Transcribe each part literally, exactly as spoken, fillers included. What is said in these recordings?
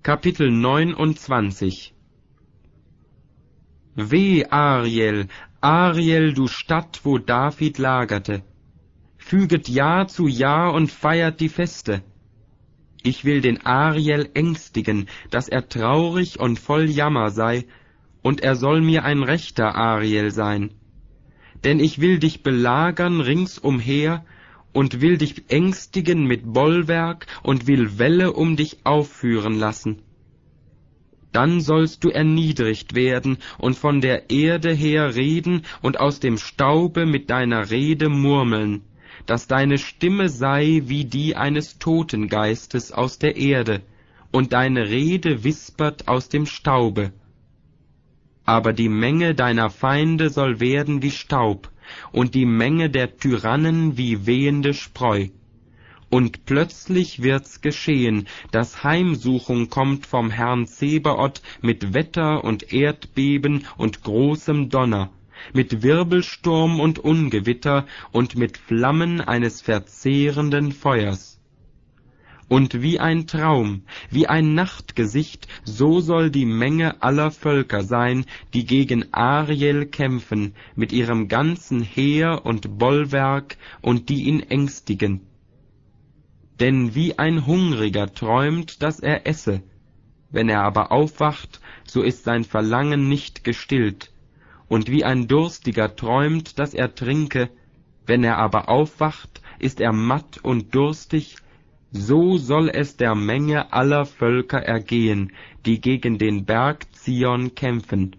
Kapitel neunundzwanzig. Weh, Ariel, Ariel, du Stadt, wo David lagerte! Füget Jahr zu Jahr und feiert die Feste. Ich will den Ariel ängstigen, dass er traurig und voll Jammer sei, und er soll mir ein rechter Ariel sein. Denn ich will dich belagern ringsumher, und will dich ängstigen mit Bollwerk, und will Wälle um dich aufführen lassen. Dann sollst du erniedrigt werden, und von der Erde her reden, und aus dem Staube mit deiner Rede murmeln, dass deine Stimme sei wie die eines Totengeistes aus der Erde, und deine Rede wispert aus dem Staube. Aber die Menge deiner Feinde soll werden wie Staub, und die Menge der Tyrannen wie wehende Spreu. Und plötzlich wird's geschehen, dass Heimsuchung kommt vom Herrn Zebaoth mit Wetter und Erdbeben und großem Donner, mit Wirbelsturm und Ungewitter und mit Flammen eines verzehrenden Feuers. Und wie ein Traum, wie ein Nachtgesicht, so soll die Menge aller Völker sein, die gegen Ariel kämpfen, mit ihrem ganzen Heer und Bollwerk, und die ihn ängstigen. Denn wie ein Hungriger träumt, dass er esse, wenn er aber aufwacht, so ist sein Verlangen nicht gestillt, und wie ein Durstiger träumt, dass er trinke, wenn er aber aufwacht, ist er matt und durstig, so soll es der Menge aller Völker ergehen, die gegen den Berg Zion kämpfen.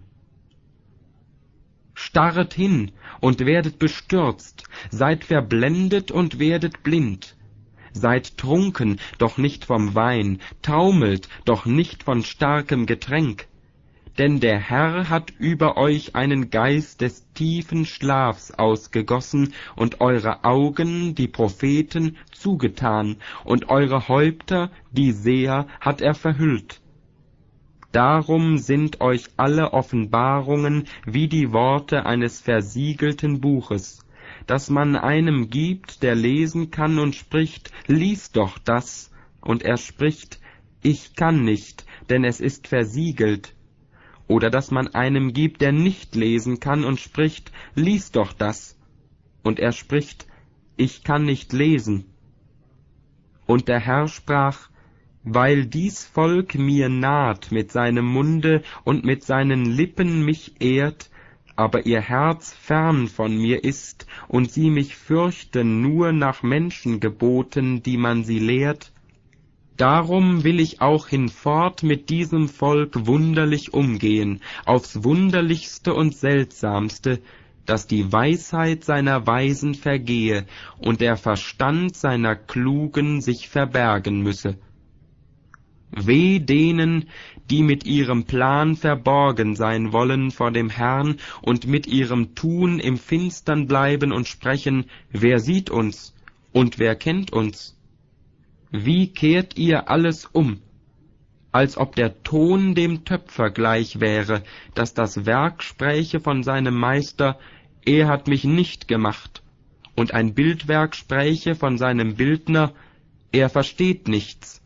Starret hin und werdet bestürzt, seid verblendet und werdet blind. Seid trunken, doch nicht vom Wein, taumelt, doch nicht von starkem Getränk. Denn der Herr hat über euch einen Geist des tiefen Schlafs ausgegossen und eure Augen, die Propheten, zugetan, und eure Häupter, die Seher, hat er verhüllt. Darum sind euch alle Offenbarungen wie die Worte eines versiegelten Buches, das man einem gibt, der lesen kann und spricht, lies doch das, und er spricht, ich kann nicht, denn es ist versiegelt. Oder dass man einem gibt, der nicht lesen kann und spricht, lies doch das, und er spricht, ich kann nicht lesen. Und der Herr sprach, weil dies Volk mir naht mit seinem Munde und mit seinen Lippen mich ehrt, aber ihr Herz fern von mir ist, und sie mich fürchten nur nach Menschengeboten, die man sie lehrt, darum will ich auch hinfort mit diesem Volk wunderlich umgehen, aufs Wunderlichste und Seltsamste, dass die Weisheit seiner Weisen vergehe und der Verstand seiner Klugen sich verbergen müsse. Weh denen, die mit ihrem Plan verborgen sein wollen vor dem Herrn und mit ihrem Tun im Finstern bleiben und sprechen, wer sieht uns und wer kennt uns? Wie kehrt ihr alles um, als ob der Ton dem Töpfer gleich wäre, dass das Werk spräche von seinem Meister, er hat mich nicht gemacht, und ein Bildwerk spräche von seinem Bildner, er versteht nichts.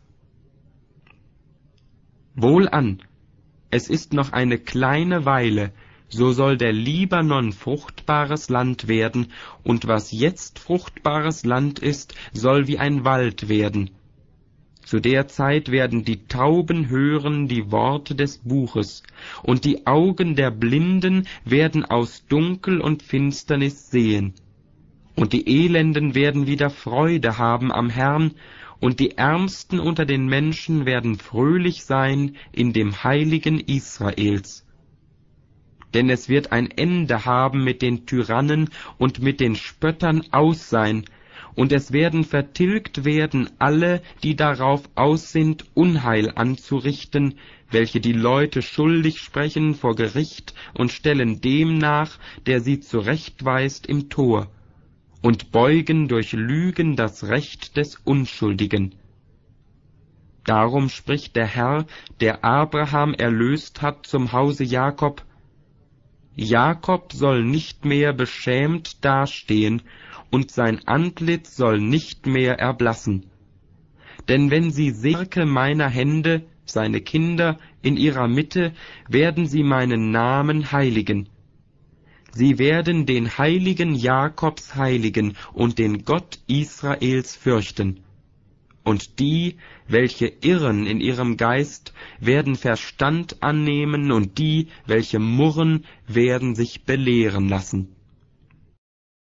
Wohlan, es ist noch eine kleine Weile, so soll der Libanon fruchtbares Land werden, und was jetzt fruchtbares Land ist, soll wie ein Wald werden. Zu der Zeit werden die Tauben hören die Worte des Buches, und die Augen der Blinden werden aus Dunkel und Finsternis sehen. Und die Elenden werden wieder Freude haben am Herrn, und die Ärmsten unter den Menschen werden fröhlich sein in dem Heiligen Israels. Denn es wird ein Ende haben mit den Tyrannen und mit den Spöttern aus sein, und es werden vertilgt werden alle, die darauf aus sind, Unheil anzurichten, welche die Leute schuldig sprechen vor Gericht und stellen dem nach, der sie zurechtweist im Tor, und beugen durch Lügen das Recht des Unschuldigen. Darum spricht der Herr, der Abraham erlöst hat zum Hause Jakob, Jakob soll nicht mehr beschämt dastehen, und sein Antlitz soll nicht mehr erblassen. Denn wenn sie Werke meiner Hände, seine Kinder in ihrer Mitte, werden sie meinen Namen heiligen. Sie werden den Heiligen Jakobs heiligen und den Gott Israels fürchten. Und die, welche irren in ihrem Geist, werden Verstand annehmen, und die, welche murren, werden sich belehren lassen.